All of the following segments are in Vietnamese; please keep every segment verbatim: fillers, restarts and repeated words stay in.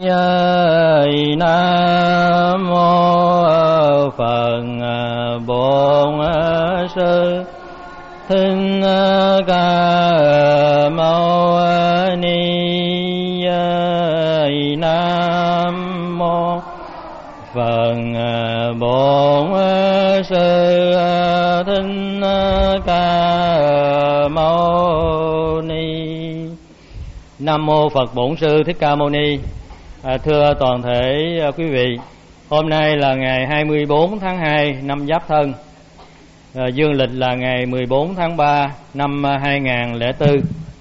Nam mô Phật Bổn Sư Thích Ca Mâu Ni. Nam mô Phật Bổn Sư Thích Ca Mâu Ni. Nam mô Phật Bổn Sư Thích Ca Mâu Ni. À, thưa toàn thể à, quý vị, hôm nay là ngày hai mươi bốn tháng hai năm Giáp Thân, à, dương lịch là ngày mười bốn tháng ba năm hai nghìn không trăm lẻ bốn.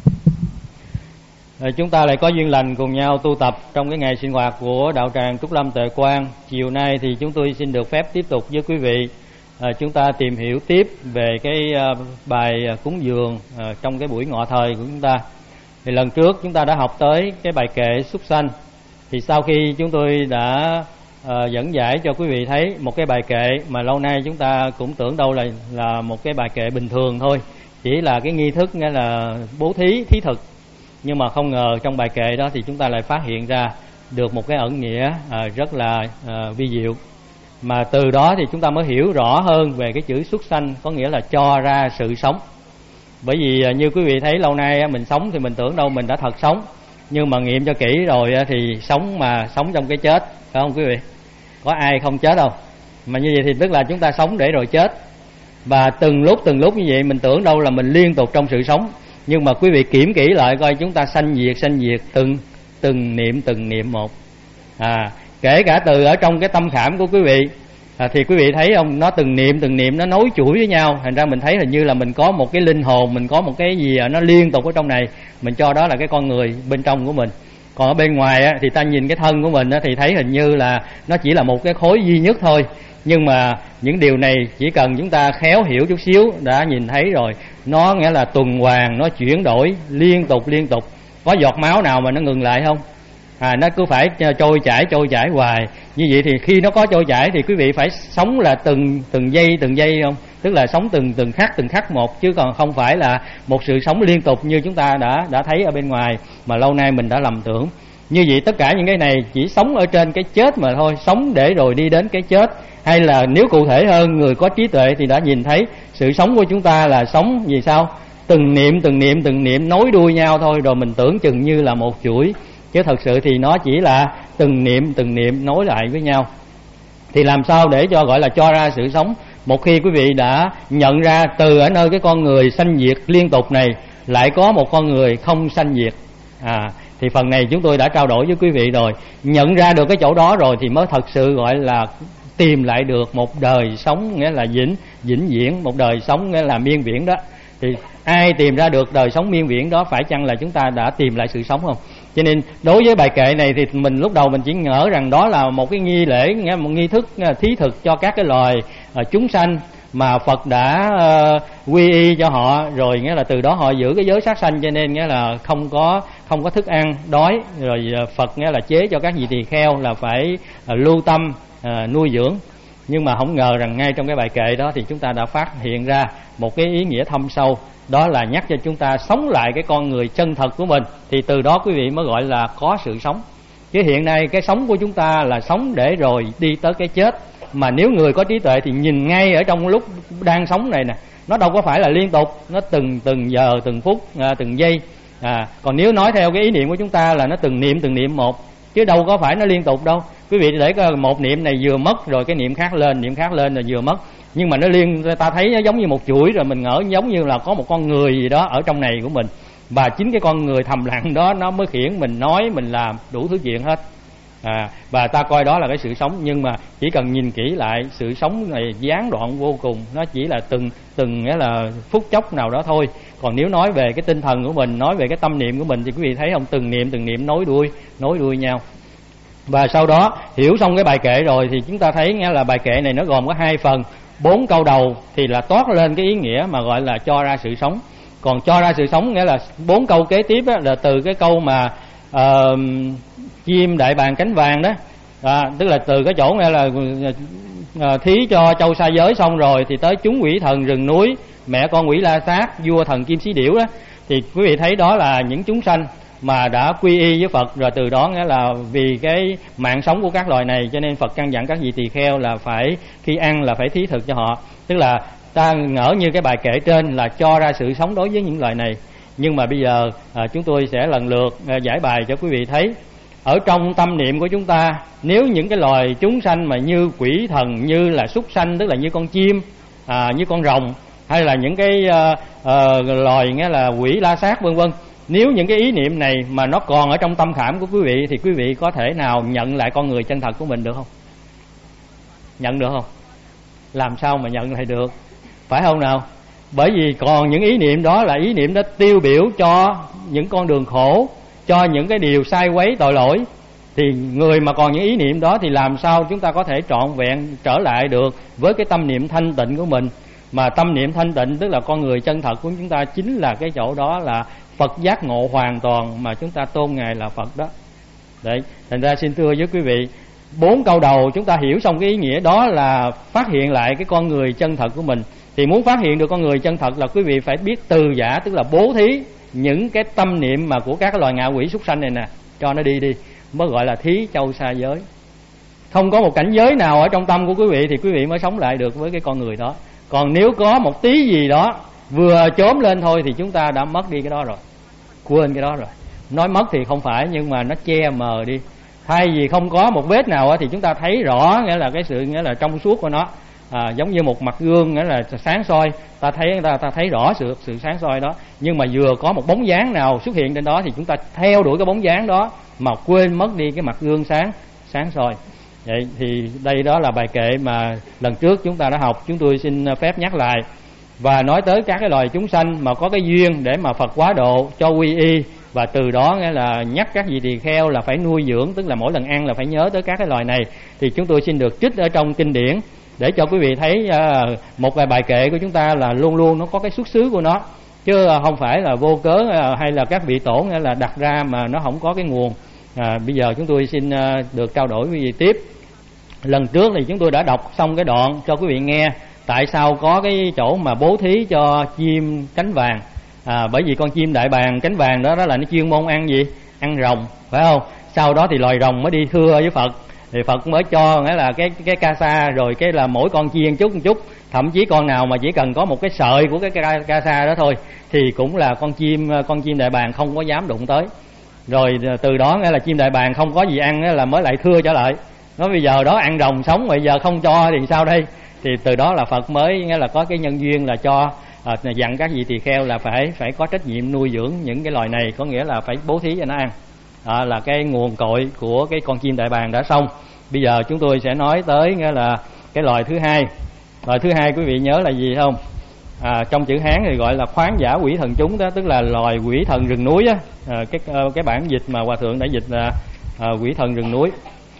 À, chúng ta lại có duyên lành cùng nhau tu tập trong cái ngày sinh hoạt của đạo tràng Trúc Lâm Tuệ Quang. Chiều nay thì chúng tôi xin được phép tiếp tục với quý vị, à, chúng ta tìm hiểu tiếp về cái à, bài cúng dường à, trong cái buổi ngọ thời của chúng ta. Thì lần trước chúng ta đã học tới cái bài kệ súc sanh. Thì sau khi chúng tôi đã uh, dẫn giải cho quý vị thấy một cái bài kệ mà lâu nay chúng ta cũng tưởng đâu là là một cái bài kệ bình thường thôi, chỉ là cái nghi thức nghĩa là bố thí, thí thực. Nhưng mà không ngờ trong bài kệ đó thì chúng ta lại phát hiện ra được một cái ẩn nghĩa uh, rất là uh, vi diệu. Mà từ đó thì chúng ta mới hiểu rõ hơn về cái chữ xuất sanh, có nghĩa là cho ra sự sống. Bởi vì uh, như quý vị thấy lâu nay uh, mình sống thì mình tưởng đâu mình đã thật sống, nhưng mà nghiệm cho kỹ rồi thì sống mà sống trong cái chết, phải không quý vị? Có ai không chết đâu? Mà như vậy thì tức là chúng ta sống để rồi chết. Và từng lúc từng lúc như vậy mình tưởng đâu là mình liên tục trong sự sống, nhưng mà quý vị kiểm kỹ lại coi chúng ta sanh diệt sanh diệt từng từng niệm từng niệm một. À, kể cả từ ở trong cái tâm khảm của quý vị, à, thì quý vị thấy không, nó từng niệm từng niệm nó nối chuỗi với nhau, thành ra mình thấy hình như là mình có một cái linh hồn, mình có một cái gì nó liên tục ở trong này, mình cho đó là cái con người bên trong của mình. Còn ở bên ngoài á, thì ta nhìn cái thân của mình á, thì thấy hình như là nó chỉ là một cái khối duy nhất thôi. Nhưng mà những điều này chỉ cần chúng ta khéo hiểu chút xíu đã nhìn thấy rồi. Nó nghĩa là tuần hoàn, nó chuyển đổi liên tục liên tục. Có giọt máu nào mà nó ngừng lại không? À, nó cứ phải trôi chảy trôi chảy hoài. Như vậy thì khi nó có trôi chảy thì quý vị phải sống là từng từng giây từng giây không? Tức là sống từng từng khắc từng khắc một, chứ còn không phải là một sự sống liên tục như chúng ta đã đã thấy ở bên ngoài mà lâu nay mình đã lầm tưởng. Như vậy tất cả những cái này chỉ sống ở trên cái chết mà thôi, sống để rồi đi đến cái chết. Hay là nếu cụ thể hơn, người có trí tuệ thì đã nhìn thấy sự sống của chúng ta là sống vì sao? Từng niệm từng niệm từng niệm nối đuôi nhau thôi, rồi mình tưởng chừng như là một chuỗi, chứ thật sự thì nó chỉ là từng niệm từng niệm nối lại với nhau. Thì làm sao để cho gọi là cho ra sự sống? Một khi quý vị đã nhận ra từ ở nơi cái con người sanh diệt liên tục này lại có một con người không sanh diệt, à, thì phần này chúng tôi đã trao đổi với quý vị rồi. Nhận ra được cái chỗ đó rồi thì mới thật sự gọi là tìm lại được một đời sống nghĩa là vĩnh vĩnh viễn, một đời sống nghĩa là miên viễn đó. Thì ai tìm ra được đời sống miên viễn đó, phải chăng là chúng ta đã tìm lại sự sống không? Cho nên đối với bài kệ này thì mình lúc đầu mình chỉ ngỡ rằng đó là một cái nghi lễ, một nghi thức thí thực cho các cái loài chúng sanh mà Phật đã uh, quy y cho họ, rồi nghĩa là từ đó họ giữ cái giới sát sanh, cho nên nghĩa là không có không có thức ăn đói, rồi Phật nghĩa là chế cho các vị tỳ kheo là phải uh, lưu tâm uh, nuôi dưỡng. Nhưng mà không ngờ rằng ngay trong cái bài kệ đó thì chúng ta đã phát hiện ra một cái ý nghĩa thâm sâu, đó là nhắc cho chúng ta sống lại cái con người chân thật của mình, thì từ đó quý vị mới gọi là có sự sống. Chứ hiện nay cái sống của chúng ta là sống để rồi đi tới cái chết. Mà nếu người có trí tuệ thì nhìn ngay ở trong lúc đang sống này nè, nó đâu có phải là liên tục, nó từng từng giờ từng phút à, từng giây. À, còn nếu nói theo cái ý niệm của chúng ta là nó từng niệm từng niệm một, chứ đâu có phải nó liên tục đâu. Quý vị để coi, một niệm này vừa mất rồi cái niệm khác lên, niệm khác lên rồi vừa mất. Nhưng mà nó liên, ta thấy nó giống như một chuỗi, rồi mình ngỡ giống như là có một con người gì đó ở trong này của mình. Và chính cái con người thầm lặng đó nó mới khiển mình nói, mình làm đủ thứ chuyện hết. À, và ta coi đó là cái sự sống. Nhưng mà chỉ cần nhìn kỹ lại, sự sống này gián đoạn vô cùng, nó chỉ là từng từng nghĩa là phút chốc nào đó thôi. Còn nếu nói về cái tinh thần của mình, nói về cái tâm niệm của mình thì quý vị thấy không, từng niệm từng niệm nối đuôi nối đuôi nhau. Và sau đó hiểu xong cái bài kệ rồi thì chúng ta thấy nghĩa là bài kệ này nó gồm có hai phần. Bốn câu đầu thì là toát lên cái ý nghĩa mà gọi là cho ra sự sống. Còn cho ra sự sống nghĩa là bốn câu kế tiếp á, là từ cái câu mà uh, chim đại bàng cánh vàng đó, à, tức là từ cái chỗ nghĩa là uh, thí cho châu sa giới xong rồi thì tới chúng quỷ thần rừng núi, mẹ con quỷ la sát, vua thần kim xí điểu đó. Thì quý vị thấy đó là những chúng sanh mà đã quy y với Phật rồi, từ đó nghĩa là vì cái mạng sống của các loài này, cho nên Phật căn dặn các vị tỳ kheo là phải khi ăn là phải thí thực cho họ. Tức là ta ngỡ như cái bài kệ trên là cho ra sự sống đối với những loài này. Nhưng mà bây giờ à, chúng tôi sẽ lần lượt à, giải bài cho quý vị thấy. Ở trong tâm niệm của chúng ta, nếu những cái loài chúng sanh mà như quỷ thần, như là súc sanh, tức là như con chim, à, như con rồng, hay là những cái à, à, loài nghĩa là quỷ la sát vân vân, nếu những cái ý niệm này mà nó còn ở trong tâm khảm của quý vị thì quý vị có thể nào nhận lại con người chân thật của mình được không? Nhận được không? Làm sao mà nhận lại được, phải không nào? Bởi vì còn những ý niệm đó là ý niệm đó tiêu biểu cho những con đường khổ, cho những cái điều sai quấy tội lỗi. Thì người mà còn những ý niệm đó thì làm sao chúng ta có thể trọn vẹn trở lại được với cái tâm niệm thanh tịnh của mình. Mà tâm niệm thanh tịnh tức là con người chân thật của chúng ta, chính là cái chỗ đó là Phật giác ngộ hoàn toàn mà chúng ta tôn Ngài là Phật đó. Đấy, thành ra xin thưa với quý vị, bốn câu đầu chúng ta hiểu xong cái ý nghĩa đó là phát hiện lại cái con người chân thật của mình. Thì muốn phát hiện được con người chân thật là quý vị phải biết từ giả, tức là bố thí những cái tâm niệm mà của các loài ngạ quỷ súc sanh này nè, cho nó đi đi, mới gọi là thí châu xa giới. Không có một cảnh giới nào ở trong tâm của quý vị thì quý vị mới sống lại được với cái con người đó. Còn nếu có một tí gì đó vừa chốm lên thôi thì chúng ta đã mất đi cái đó rồi, quên cái đó rồi. Nói mất thì không phải, nhưng mà nó che mờ đi. Thay vì không có một vết nào thì chúng ta thấy rõ, nghĩa là cái sự nghĩa là trong suốt của nó, à, giống như một mặt gương, nghĩa là sáng soi, ta thấy ta, ta thấy rõ sự sự sáng soi đó. Nhưng mà vừa có một bóng dáng nào xuất hiện trên đó thì chúng ta theo đuổi cái bóng dáng đó mà quên mất đi cái mặt gương sáng sáng soi. Vậy thì đây đó là bài kệ mà lần trước chúng ta đã học, chúng tôi xin phép nhắc lại và nói tới các cái loài chúng sanh mà có cái duyên để mà Phật quá độ cho quy y, và từ đó nghĩa là nhắc các vị tỳ kheo là phải nuôi dưỡng, tức là mỗi lần ăn là phải nhớ tới các cái loài này. Thì chúng tôi xin được trích ở trong kinh điển để cho quý vị thấy uh, một vài bài kệ của chúng ta là luôn luôn nó có cái xuất xứ của nó, chứ không phải là vô cớ uh, hay là các vị tổ nghĩa là đặt ra mà nó không có cái nguồn. À, bây giờ chúng tôi xin uh, được trao đổi quý vị tiếp. Lần trước thì chúng tôi đã đọc xong cái đoạn cho quý vị nghe tại sao có cái chỗ mà bố thí cho chim cánh vàng. À, bởi vì con chim đại bàng cánh vàng đó, đó là nó chuyên môn ăn gì? Ăn rồng, phải không? Sau đó thì loài rồng mới đi thưa với Phật, thì Phật mới cho nghĩa là cái cái ca sa, rồi cái là mỗi con chiên chút một chút, thậm chí con nào mà chỉ cần có một cái sợi của cái ca, ca sa đó thôi thì cũng là con chim con chim đại bàng không có dám đụng tới. Rồi từ đó nghĩa là chim đại bàng không có gì ăn là mới lại thưa trở lại. Nói bây giờ đó ăn rồng sống, bây giờ không cho thì sao đây? Thì từ đó là Phật mới nghĩa là có cái nhân duyên là cho à, dặn các vị tỳ kheo là phải phải có trách nhiệm nuôi dưỡng những cái loài này, có nghĩa là phải bố thí cho nó ăn. Đó là cái nguồn cội của cái con chim đại bàng đã xong. Bây giờ chúng tôi sẽ nói tới nghĩa là cái loài thứ hai. Loài thứ hai quý vị nhớ là gì không? À, trong chữ Hán thì gọi là khoáng giả quỷ thần chúng đó, tức là loài quỷ thần rừng núi á. À, cái cái bản dịch mà hòa thượng đã dịch là à, quỷ thần rừng núi.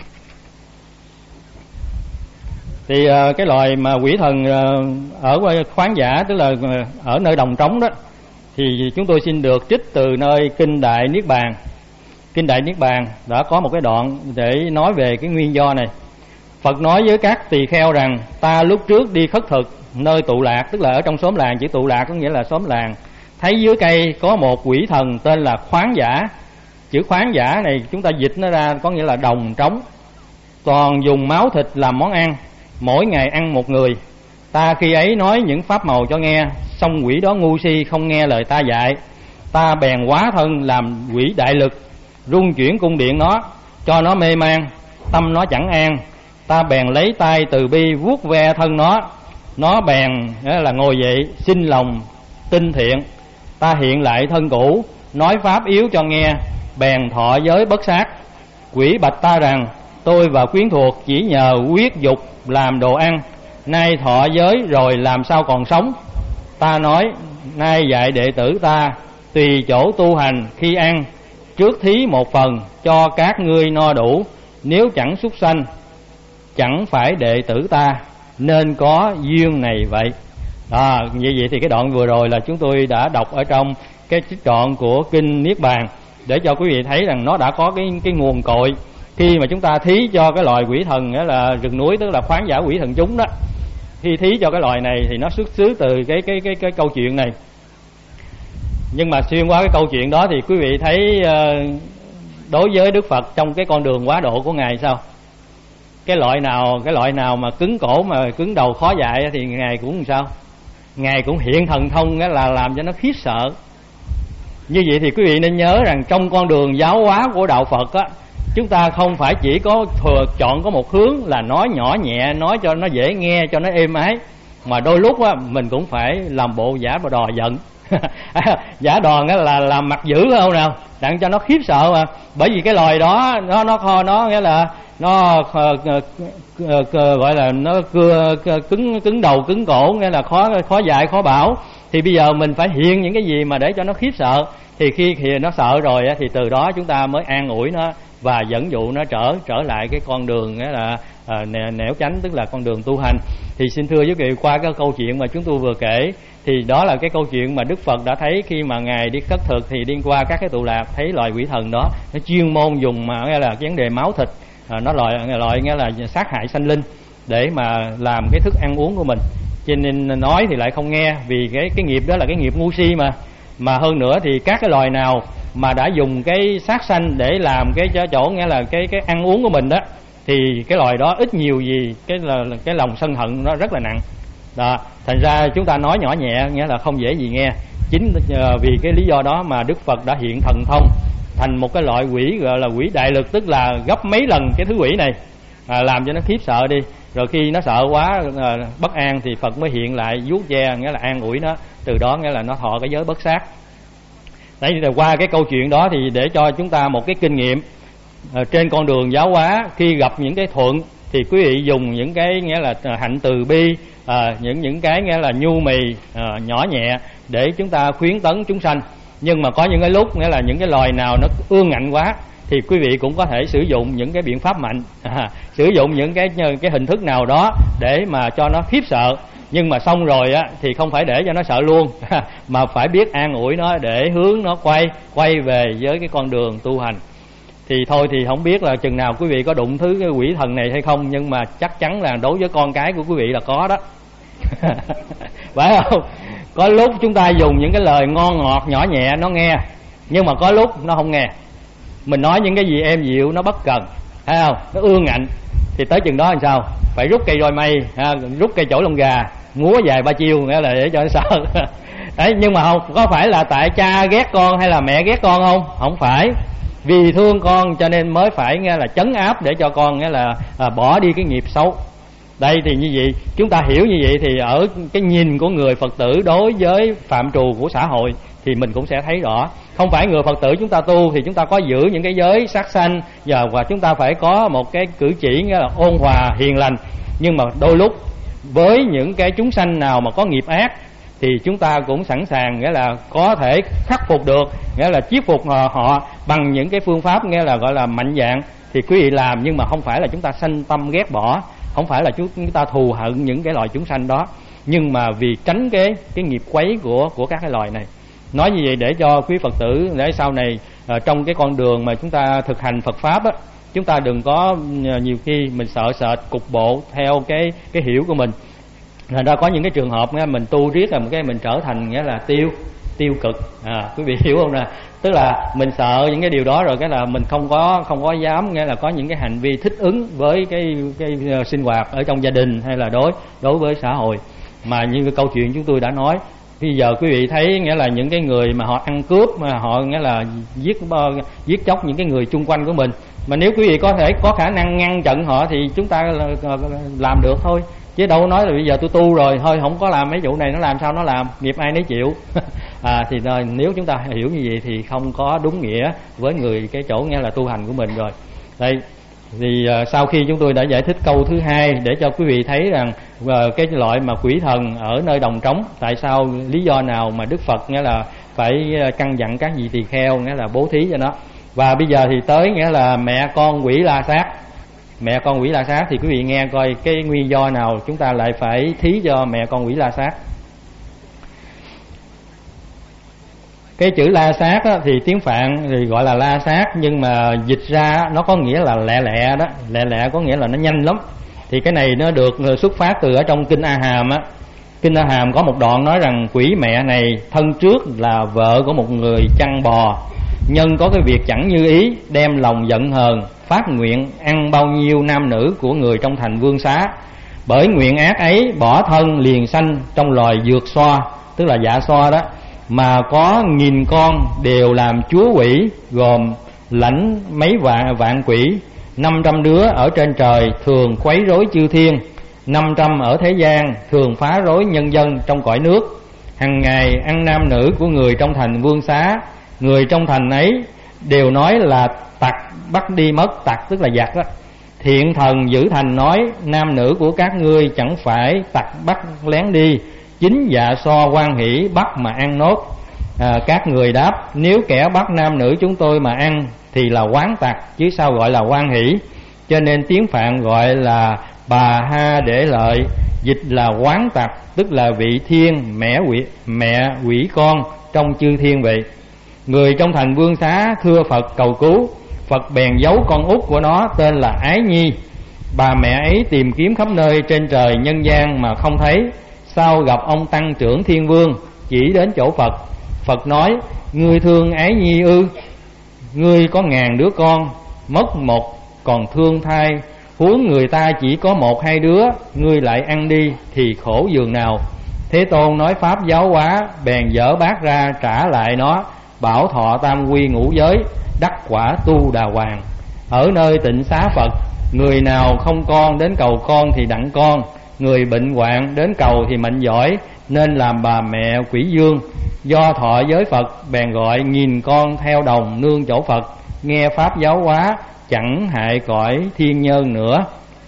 Thì à, cái loài mà quỷ thần à, ở khoáng giả, tức là ở nơi đồng trống đó, thì chúng tôi xin được trích từ nơi Kinh Đại Niết Bàn. Kinh Đại Niết Bàn đã có một cái đoạn để nói về cái nguyên do này. Phật nói với các tỳ kheo rằng: ta lúc trước đi khất thực nơi tụ lạc, tức là ở trong xóm làng, chữ tụ lạc có nghĩa là xóm làng, thấy dưới cây có một quỷ thần tên là khoáng giả. Chữ khoáng giả này chúng ta dịch nó ra có nghĩa là đồng trống, toàn dùng máu thịt làm món ăn, mỗi ngày ăn một người. Ta khi ấy nói những pháp màu cho nghe, song quỷ đó ngu si không nghe lời ta dạy. Ta bèn hóa thân làm quỷ đại lực, rung chuyển cung điện nó, cho nó mê man, tâm nó chẳng an. Ta bèn lấy tay từ bi vuốt ve thân nó, nó bèn là ngồi dậy xin lòng tinh thiện. Ta hiện lại thân cũ, nói pháp yếu cho nghe, bèn thọ giới bất sát. Quỷ bạch ta rằng: tôi và quyến thuộc chỉ nhờ huyết dục làm đồ ăn, nay thọ giới rồi làm sao còn sống. Ta nói: nay dạy đệ tử ta tùy chỗ tu hành, khi ăn trước thí một phần cho các ngươi no đủ, nếu chẳng súc sanh chẳng phải đệ tử ta, nên có duyên này vậy. À, như vậy thì cái đoạn vừa rồi là chúng tôi đã đọc ở trong cái trích đoạn của Kinh Niết Bàn để cho quý vị thấy rằng nó đã có cái cái nguồn cội. Khi mà chúng ta thí cho cái loài quỷ thần đó là rừng núi, tức là khoáng giả quỷ thần chúng đó, khi thí cho cái loài này thì nó xuất xứ từ cái cái cái cái câu chuyện này. Nhưng mà xuyên qua cái câu chuyện đó thì quý vị thấy đối với Đức Phật trong cái con đường quá độ của Ngài sao? Cái loại nào cái loại nào mà cứng cổ mà cứng đầu khó dạy thì Ngài cũng làm sao? Ngài cũng hiện thần thông là làm cho nó khiếp sợ. Như vậy thì quý vị nên nhớ rằng trong con đường giáo hóa của đạo Phật á, chúng ta không phải chỉ có thừa chọn có một hướng là nói nhỏ nhẹ, nói cho nó dễ nghe, cho nó êm ái, mà đôi lúc á mình cũng phải làm bộ giả đò giận. Giả đòn á là làm mặt dữ không nào, đặng cho nó khiếp sợ mà. Bởi vì cái loài đó nó nó kho nó nghĩa là nó uh, uh, uh, gọi là nó cưa, cứng cứng đầu cứng cổ, nghĩa là khó khó dạy khó bảo. Thì bây giờ mình phải hiện những cái gì mà để cho nó khiếp sợ. Thì khi thì nó sợ rồi thì từ đó chúng ta mới an ủi nó và dẫn dụ nó trở trở lại cái con đường nghĩa là à, nẻo chánh, tức là con đường tu hành. Thì xin thưa với quý vị, qua cái câu chuyện mà chúng tôi vừa kể thì đó là cái câu chuyện mà Đức Phật đã thấy khi mà Ngài đi khất thực thì đi qua các cái tụ lạc, thấy loài quỷ thần đó nó chuyên môn dùng mà nghĩa là cái vấn đề máu thịt, à, nó loại loại nghĩa là sát hại sanh linh để mà làm cái thức ăn uống của mình. Cho nên nói thì lại không nghe, vì cái cái nghiệp đó là cái nghiệp ngu si mà. Mà hơn nữa thì các cái loài nào mà đã dùng cái sát sanh để làm cái chỗ nghĩa là cái cái ăn uống của mình đó, thì cái loài đó ít nhiều gì cái là cái lòng sân hận nó rất là nặng. Đó, thành ra chúng ta nói nhỏ nhẹ nghĩa là không dễ gì nghe. Chính vì cái lý do đó mà Đức Phật đã hiện thần thông thành một cái loại quỷ gọi là quỷ đại lực, tức là gấp mấy lần cái thứ quỷ này, à, làm cho nó khiếp sợ đi. Rồi khi nó sợ quá à, bất an thì Phật mới hiện lại vuốt ve, nghĩa là an ủi nó. Từ đó nghĩa là nó thọ cái giới bất sát. Đấy, là qua cái câu chuyện đó thì để cho chúng ta một cái kinh nghiệm à, trên con đường giáo hóa, khi gặp những cái thuận thì quý vị dùng những cái nghĩa là hạnh từ bi, à, những những cái nghĩa là nhu mì, à, nhỏ nhẹ để chúng ta khuyến tấn chúng sanh. Nhưng mà có những cái lúc nghĩa là những cái loài nào nó ương ngạnh quá thì quý vị cũng có thể sử dụng những cái biện pháp mạnh, à, sử dụng những cái cái hình thức nào đó để mà cho nó khiếp sợ. Nhưng mà xong rồi á thì không phải để cho nó sợ luôn mà phải biết an ủi nó để hướng nó quay quay về với cái con đường tu hành. Thì thôi thì không biết là chừng nào quý vị có đụng thứ cái quỷ thần này hay không, nhưng mà chắc chắn là đối với con cái của quý vị là có đó. Phải không? Có lúc chúng ta dùng những cái lời ngon ngọt nhỏ nhẹ nó nghe, nhưng mà có lúc nó không nghe. Mình nói những cái gì êm dịu nó bất cần, thấy không? Nó ương ngạnh thì tới chừng đó làm sao? Phải rút cây roi mây, ha, rút cây chổi lông gà, múa dài ba chiêu nghĩa là để cho nó sợ. Đấy, nhưng mà không có phải là tại cha ghét con hay là mẹ ghét con không? Không phải. Vì thương con cho nên mới phải nghe là trấn áp để cho con nghe là à, bỏ đi cái nghiệp xấu. Đây thì như vậy, chúng ta hiểu như vậy thì ở cái nhìn của người Phật tử đối với phạm trù của xã hội thì mình cũng sẽ thấy rõ. Không phải người Phật tử chúng ta tu thì chúng ta có giữ những cái giới sát sanh và, và chúng ta phải có một cái cử chỉ nghĩa là ôn hòa hiền lành. Nhưng mà đôi lúc với những cái chúng sanh nào mà có nghiệp ác thì chúng ta cũng sẵn sàng nghĩa là có thể khắc phục được, nghĩa là chiết phục họ, họ bằng những cái phương pháp nghĩa là gọi là mạnh dạn thì quý vị làm. Nhưng mà không phải là chúng ta sanh tâm ghét bỏ, không phải là chúng ta thù hận những cái loài chúng sanh đó, nhưng mà vì tránh cái cái nghiệp quấy của của các cái loài này. Nói như vậy để cho quý Phật tử để sau này à, trong cái con đường mà chúng ta thực hành Phật pháp á, chúng ta đừng có nhiều khi mình sợ sệt cục bộ theo cái cái hiểu của mình. Thành ra có những cái trường hợp nghe mình tu riết là một cái mình trở thành nghĩa là tiêu tiêu cực, à, quý vị hiểu không nè? Tức là mình sợ những cái điều đó rồi cái là mình không có không có dám nghĩa là có những cái hành vi thích ứng với cái cái uh, sinh hoạt ở trong gia đình hay là đối đối với xã hội. Mà như cái câu chuyện chúng tôi đã nói, bây giờ quý vị thấy nghĩa là những cái người mà họ ăn cướp, mà họ nghĩa là giết giết chóc những cái người chung quanh của mình, mà nếu quý vị có thể có khả năng ngăn chặn họ thì chúng ta làm được thôi, chứ đâu nói là bây giờ tôi tu rồi thôi không có làm mấy vụ này, nó làm sao nó làm, nghiệp ai nấy chịu. À, thì nếu chúng ta hiểu như vậy thì không có đúng nghĩa với người cái chỗ nghe là tu hành của mình rồi. Đây thì uh, sau khi chúng tôi đã giải thích câu thứ hai để cho quý vị thấy rằng uh, cái loại mà quỷ thần ở nơi đồng trống, tại sao lý do nào mà Đức Phật nghĩa là phải căn dặn các vị tỳ kheo nghĩa là bố thí cho nó. Và bây giờ thì tới nghĩa là mẹ con quỷ La Sát. Mẹ con quỷ La Sát thì quý vị nghe coi cái nguyên do nào chúng ta lại phải thí cho mẹ con quỷ La Sát. Cái chữ La Sát á, thì tiếng Phạn thì gọi là La Sát, nhưng mà dịch ra nó có nghĩa là lẹ lẹ đó, lẹ lẹ có nghĩa là nó nhanh lắm. Thì cái này nó được xuất phát từ ở trong kinh A Hàm á. Kinh A Hàm có một đoạn nói rằng quỷ mẹ này thân trước là vợ của một người chăn bò, nhân có cái việc chẳng như ý, đem lòng giận hờn, phát nguyện ăn bao nhiêu nam nữ của người trong thành Vương Xá. Bởi nguyện ác ấy, bỏ thân liền sanh trong loài dược xoa, tức là dạ xoa đó, mà có nghìn con đều làm chúa quỷ, gồm lãnh mấy vạn, vạn quỷ. Năm trăm đứa ở trên trời thường quấy rối chư thiên, năm trăm ở thế gian thường phá rối nhân dân trong cõi nước. Hằng ngày ăn nam nữ của người trong thành Vương Xá, người trong thành ấy đều nói là tặc bắt đi mất, tặc tức là giặc đó. Thiện thần giữ thành nói, nam nữ của các ngươi chẳng phải tặc bắt lén đi, chính dạ so hoan hỷ bắt mà ăn nốt. À, các người đáp, nếu kẻ bắt nam nữ chúng tôi mà ăn thì là quán tặc, chứ sao gọi là hoan hỷ. Cho nên tiếng Phạn gọi là bà ha để lợi, dịch là quán tặc, tức là vị thiên mẹ quỷ, mẹ quỷ con trong chư thiên vậy. Người trong thành Vương Xá thưa Phật cầu cứu, Phật bèn giấu con út của nó tên là Ái Nhi. Bà mẹ ấy tìm kiếm khắp nơi trên trời nhân gian mà không thấy, sau gặp ông tăng trưởng Thiên Vương chỉ đến chỗ Phật. Phật nói, ngươi thương Ái Nhi ư? Ngươi có ngàn đứa con, mất một còn thương thai, huống người ta chỉ có một hai đứa, ngươi lại ăn đi thì khổ giường nào. Thế Tôn nói pháp giáo hóa, bèn dở bát ra trả lại nó, bảo thọ tam quy ngũ giới, đắc quả tu đà hoàng. Ở nơi tịnh xá Phật, người nào không con đến cầu con thì đặng con, người bệnh hoạn đến cầu thì mệnh giỏi, nên làm bà mẹ quỷ dương. Do thọ giới Phật, bèn gọi nghìn con theo đồng nương chỗ Phật, nghe pháp giáo hóa, chẳng hại cõi thiên nhân nữa.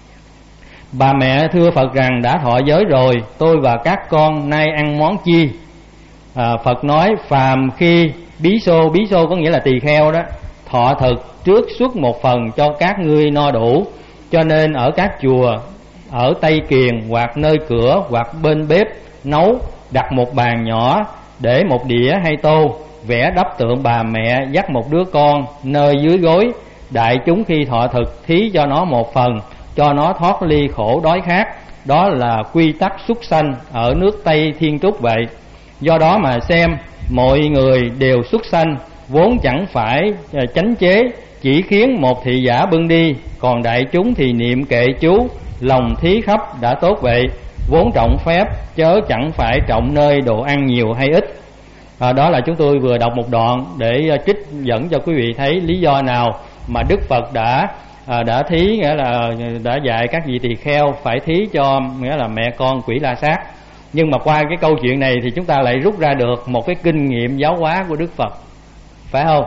Bà mẹ thưa Phật rằng đã thọ giới rồi, tôi và các con nay ăn món chi? À, Phật nói, phàm khi bí xô, bí xô có nghĩa là tỳ kheo đó, thọ thực trước xuất một phần cho các ngươi no đủ. Cho nên ở các chùa, ở Tây Kiền hoặc nơi cửa hoặc bên bếp nấu, đặt một bàn nhỏ, để một đĩa hay tô, vẽ đắp tượng bà mẹ dắt một đứa con nơi dưới gối. Đại chúng khi thọ thực thí cho nó một phần, cho nó thoát ly khổ đói khát. Đó là quy tắc súc sanh ở nước Tây Thiên Trúc vậy. Do đó mà xem, mọi người đều súc sanh, vốn chẳng phải chánh chế, chỉ khiến một thị giả bưng đi, còn đại chúng thì niệm kệ chú, lòng thí khắp đã tốt vậy. Vốn trọng phép, chớ chẳng phải trọng nơi đồ ăn nhiều hay ít. À, đó là chúng tôi vừa đọc một đoạn để trích dẫn cho quý vị thấy lý do nào mà Đức Phật đã à, đã thí, nghĩa là đã dạy các vị tỳ kheo phải thí cho, nghĩa là mẹ con quỷ la sát. Nhưng mà qua cái câu chuyện này thì chúng ta lại rút ra được một cái kinh nghiệm giáo hóa của Đức Phật, phải không?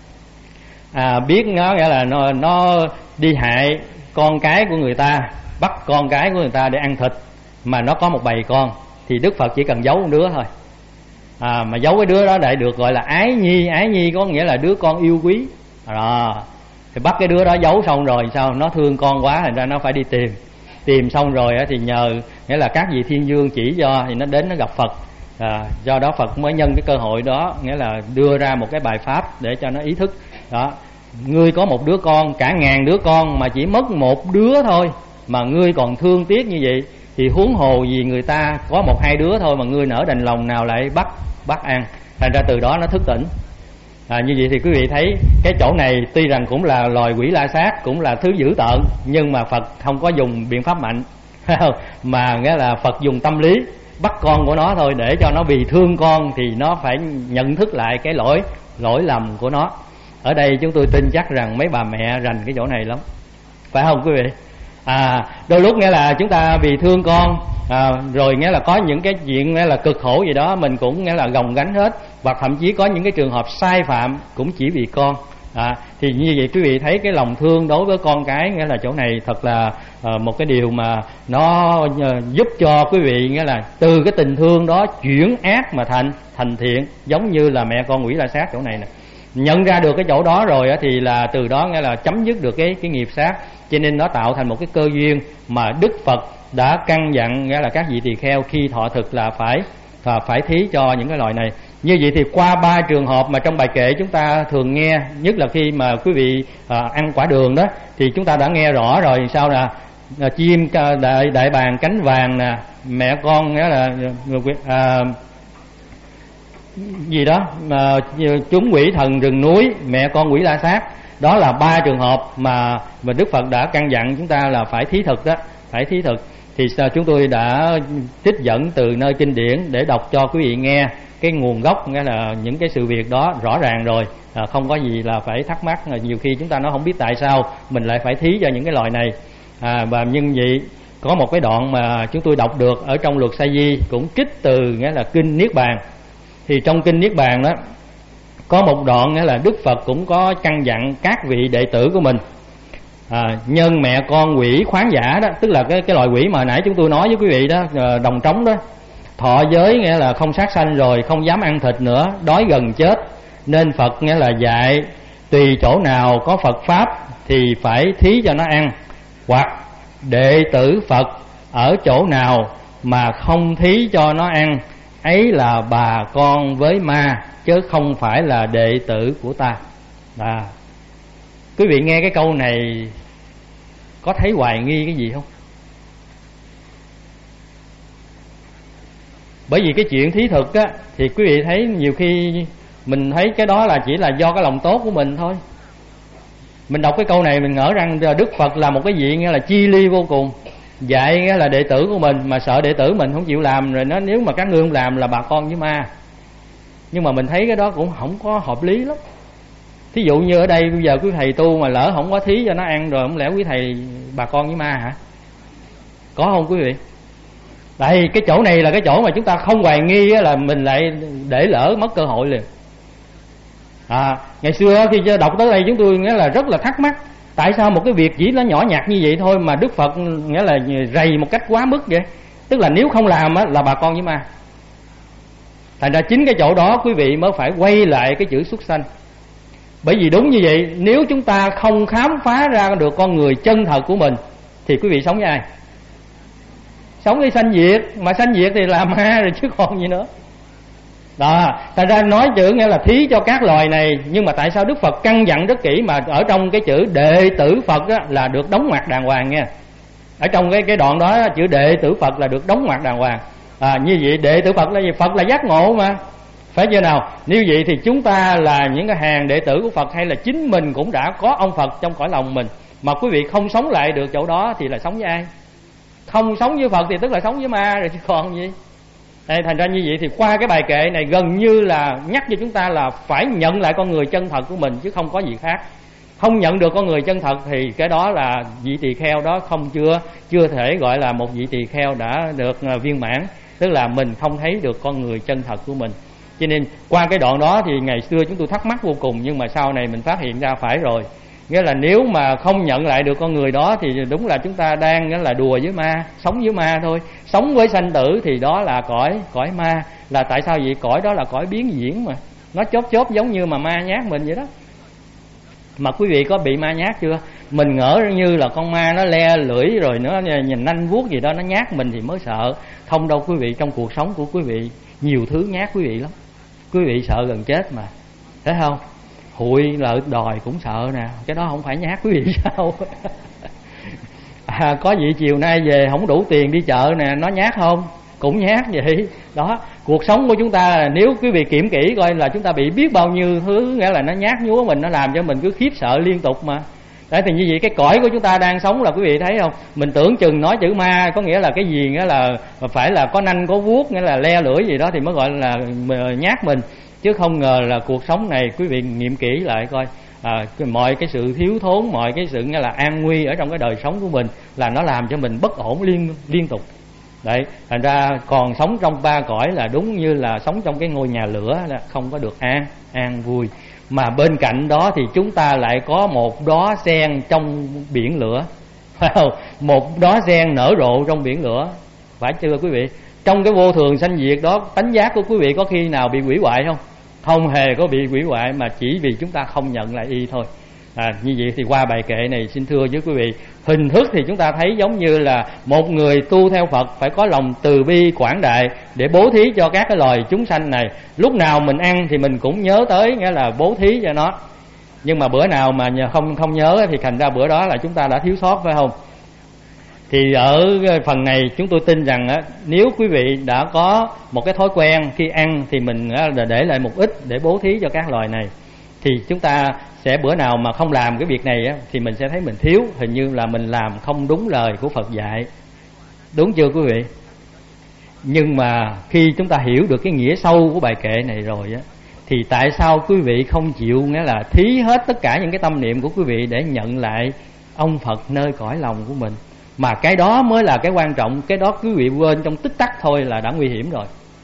À, biết nó nghĩa là nó, nó đi hại con cái của người ta, bắt con cái của người ta để ăn thịt, mà nó có một bầy con, thì Đức Phật chỉ cần giấu một đứa thôi. À, mà giấu cái đứa đó lại được gọi là Ái Nhi. Ái Nhi có nghĩa là đứa con yêu quý. À, thì bắt cái đứa đó giấu xong rồi sao? Nó thương con quá, thành ra nó phải đi tìm. Tìm xong rồi thì nhờ, nghĩa là các vị thiên vương chỉ cho, thì nó đến nó gặp Phật. À, do đó Phật mới nhân cái cơ hội đó, nghĩa là đưa ra một cái bài pháp để cho nó ý thức. Đó, ngươi có một đứa con, cả ngàn đứa con mà chỉ mất một đứa thôi mà ngươi còn thương tiếc như vậy, thì huống hồ gì người ta có một hai đứa thôi mà ngươi nỡ đành lòng nào lại bắt bắt ăn. Thành ra từ đó nó thức tỉnh. À, như vậy thì quý vị thấy cái chỗ này tuy rằng cũng là loài quỷ la sát, cũng là thứ dữ tợn, nhưng mà Phật không có dùng biện pháp mạnh mà nghĩa là Phật dùng tâm lý, bắt con của nó thôi, để cho nó vì thương con thì nó phải nhận thức lại cái lỗi lỗi lầm của nó. Ở đây chúng tôi tin chắc rằng mấy bà mẹ rành cái chỗ này lắm, phải không quý vị? À, đôi lúc nghĩa là chúng ta vì thương con, à, rồi nghĩa là có những cái chuyện nghĩa là cực khổ gì đó mình cũng nghĩa là gồng gánh hết, và thậm chí có những cái trường hợp sai phạm cũng chỉ vì con. À, thì như vậy quý vị thấy cái lòng thương đối với con cái, nghĩa là chỗ này thật là à, một cái điều mà nó à, giúp cho quý vị nghĩa là từ cái tình thương đó chuyển ác mà thành thành thiện, giống như là mẹ con quỷ la sát chỗ này nè. Nhận ra được cái chỗ đó rồi thì là từ đó nghĩa là chấm dứt được cái cái nghiệp sát, cho nên nó tạo thành một cái cơ duyên mà Đức Phật đã căn dặn, nghĩa là các vị tỳ kheo khi thọ thực là phải và phải thí cho những cái loại này. Như vậy thì qua ba trường hợp mà trong bài kệ chúng ta thường nghe, nhất là khi mà quý vị à, ăn quả đường đó, thì chúng ta đã nghe rõ rồi. Sao là à, chim đại đại bàng cánh vàng nè, mẹ con nghĩa là à, gì đó à, chúng quỷ thần rừng núi, mẹ con quỷ la sát. Đó là ba trường hợp mà mà Đức Phật đã căn dặn chúng ta là phải thí thực đó, phải thí thực. Thì chúng tôi đã trích dẫn từ nơi kinh điển để đọc cho quý vị nghe cái nguồn gốc, nghĩa là những cái sự việc đó rõ ràng rồi, à, không có gì là phải thắc mắc. Nhiều khi chúng ta nó không biết tại sao mình lại phải thí cho những cái loài này. À, và nhưng vậy có một cái đoạn mà chúng tôi đọc được ở trong luật Sa Di, cũng trích từ nghĩa là kinh Niết Bàn. Thì trong kinh Niết Bàn đó có một đoạn nghĩa là Đức Phật cũng có căn dặn các vị đệ tử của mình, à, nhân mẹ con quỷ khoáng giả đó, tức là cái cái loài quỷ mà nãy chúng tôi nói với quý vị đó, đồng trống đó, thọ giới nghĩa là không sát sanh rồi, không dám ăn thịt nữa, đói gần chết, nên Phật nghĩa là dạy tùy chỗ nào có Phật pháp thì phải thí cho nó ăn, hoặc đệ tử Phật ở chỗ nào mà không thí cho nó ăn, ấy là bà con với ma, chứ không phải là đệ tử của ta. À, quý vị nghe cái câu này có thấy hoài nghi cái gì không? Bởi vì cái chuyện thí thực á, thì quý vị thấy nhiều khi mình thấy cái đó là chỉ là do cái lòng tốt của mình thôi. Mình đọc cái câu này mình ngỡ rằng Đức Phật là một cái vị nghĩa là chi ly vô cùng, dạy nghĩa là đệ tử của mình mà sợ đệ tử mình không chịu làm, rồi nó nếu mà các ngươi không làm là bà con với ma. Nhưng mà mình thấy cái đó cũng không có hợp lý lắm. Thí dụ như ở đây bây giờ quý thầy tu mà lỡ không có thí cho nó ăn, rồi không lẽ quý thầy bà con với ma hả? Có không quý vị? Đây, cái chỗ này là cái chỗ mà chúng ta không hoài nghi là mình lại để lỡ mất cơ hội liền. À, ngày xưa khi đọc tới đây chúng tôi nghĩa là rất là thắc mắc, tại sao một cái việc chỉ nó nhỏ nhặt như vậy thôi mà Đức Phật nghĩa là rầy một cách quá mức vậy? Tức là nếu không làm á, là bà con với ma. Thành ra chính cái chỗ đó quý vị mới phải quay lại cái chữ xuất sanh. Bởi vì đúng như vậy, nếu chúng ta không khám phá ra được con người chân thật của mình thì quý vị sống với ai? Sống với sanh diệt, mà sanh diệt thì là ma rồi chứ còn gì nữa. Đó, thành ra nói chữ nghĩa là thí cho các loài này, nhưng mà tại sao Đức Phật căn dặn rất kỹ mà ở trong cái chữ đệ tử Phật á, là được đóng ngoặc đàng hoàng nha. Ở trong cái cái đoạn đó chữ đệ tử Phật là được đóng ngoặc đàng hoàng. À, như vậy đệ tử Phật là gì? Phật là giác ngộ mà, phải chưa nào? Nếu vậy thì chúng ta là những cái hàng đệ tử của Phật, hay là chính mình cũng đã có ông Phật trong cõi lòng mình, mà quý vị không sống lại được chỗ đó thì là sống với ai? Không sống với Phật thì tức là sống với ma rồi chứ còn gì. Đây, thành ra như vậy thì qua cái bài kệ này gần như là nhắc cho chúng ta là phải nhận lại con người chân thật của mình, chứ không có gì khác. Không nhận được con người chân thật thì cái đó là vị tỳ kheo đó không chưa chưa thể gọi là một vị tỳ kheo đã được viên mãn, tức là mình không thấy được con người chân thật của mình. Cho nên qua cái đoạn đó thì ngày xưa chúng tôi thắc mắc vô cùng, nhưng mà sau này mình phát hiện ra phải rồi. Nghĩa là nếu mà không nhận lại được con người đó thì đúng là chúng ta đang nghĩa là đùa với ma, sống với ma thôi. Sống với sanh tử thì đó là cõi cõi ma. Là tại sao vậy? Cõi đó là cõi biến diễn mà, nó chốt chốt giống như mà ma nhát mình vậy đó. Mà quý vị có bị ma nhát chưa? Mình ngỡ như là con ma nó le lưỡi rồi nó nhìn nanh vuốt gì đó nó nhát mình thì mới sợ. Không đâu quý vị, trong cuộc sống của quý vị nhiều thứ nhát quý vị lắm. Quý vị sợ gần chết mà, thấy không? Hụi lợi đòi cũng sợ nè, cái đó không phải nhát quý vị sao? À, có vị chiều nay về không đủ tiền đi chợ nè, nó nhát không? Cũng nhát vậy đó. Cuộc sống của chúng ta nếu quý vị kiểm kỹ coi là chúng ta bị biết bao nhiêu thứ, nghĩa là nó nhát nhúa mình, nó làm cho mình cứ khiếp sợ liên tục mà. Đấy, thì như vậy cái cõi của chúng ta đang sống là quý vị thấy không? Mình tưởng chừng nói chữ ma có nghĩa là cái gì, nghĩa là phải là có nanh có vuốt, nghĩa là le lưỡi gì đó thì mới gọi là nhát mình. Chứ không ngờ là cuộc sống này quý vị nghiệm kỹ lại coi, à, mọi cái sự thiếu thốn, mọi cái sự nghĩa là an nguy ở trong cái đời sống của mình là nó làm cho mình bất ổn liên liên tục. Đấy, thành ra còn sống trong ba cõi là đúng như là sống trong cái ngôi nhà lửa, là không có được an an vui. Mà bên cạnh đó thì chúng ta lại có một đóa sen trong biển lửa, phải không? Một đóa sen nở rộ trong biển lửa, phải chưa quý vị? Trong cái vô thường sanh diệt đó, tánh giác của quý vị có khi nào bị hủy hoại không? Không hề có bị hủy hoại, mà chỉ vì chúng ta không nhận lại y thôi. À, như vậy thì qua bài kệ này xin thưa với quý vị, hình thức thì chúng ta thấy giống như là một người tu theo Phật phải có lòng từ bi quảng đại để bố thí cho các cái loài chúng sanh này. Lúc nào mình ăn thì mình cũng nhớ tới, nghĩa là bố thí cho nó. Nhưng mà bữa nào mà không không nhớ thì thành ra bữa đó là chúng ta đã thiếu sót, phải không? Thì ở phần này chúng tôi tin rằng á, nếu quý vị đã có một cái thói quen khi ăn thì mình để lại một ít để bố thí cho các loài này, thì chúng ta sẽ bữa nào mà không làm cái việc này á, thì mình sẽ thấy mình thiếu, hình như là mình làm không đúng lời của Phật dạy. Đúng chưa quý vị? Nhưng mà khi chúng ta hiểu được cái nghĩa sâu của bài kệ này rồi á, thì tại sao quý vị không chịu, nghĩa là thí hết tất cả những cái tâm niệm của quý vị để nhận lại ông Phật nơi cõi lòng của mình? Mà cái đó mới là cái quan trọng. Cái đó quý vị quên trong tích tắc thôi là đã nguy hiểm rồi.